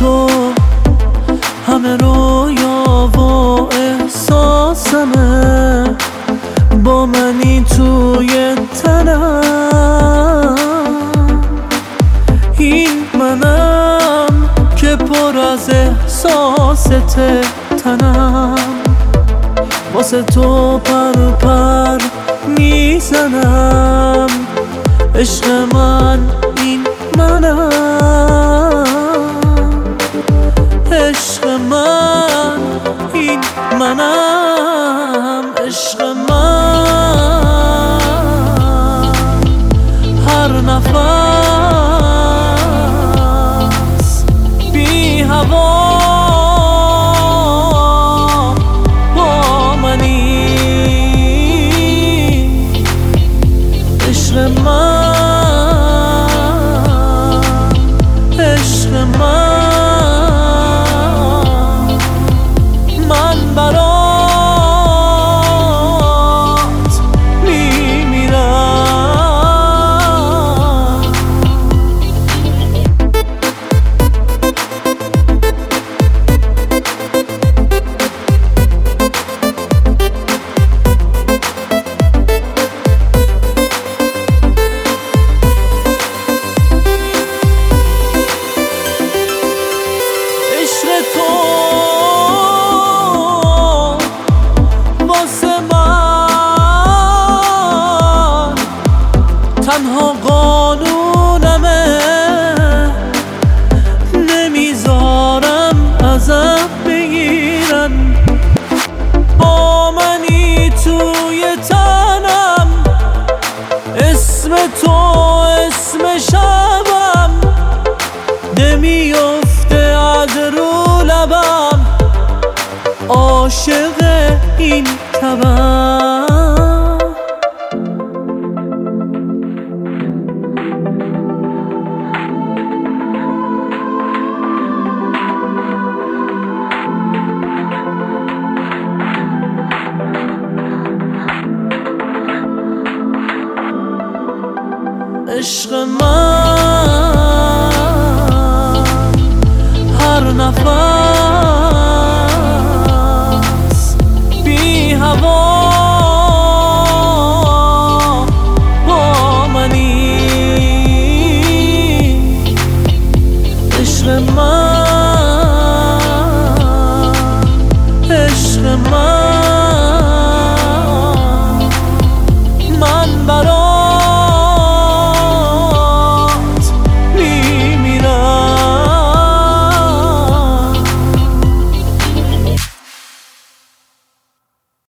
تو همه رویا و احساسمه، با منی توی تنم. این منم که پر از احساست تنم، واسه تو پر پر میزنم. عشق من این منم، عشق من این منم، عشق من هر نفس بی هوا با منی. عشق من، عشق من برات میمیرم. عشق تو واسه من تنها قانونمه، نمیذارم ازم بگیرن. با منی توی تنم، اسم تو اسم شبم، نمیفته از رو لبم. عاشق این تبم، عشق من هر نفس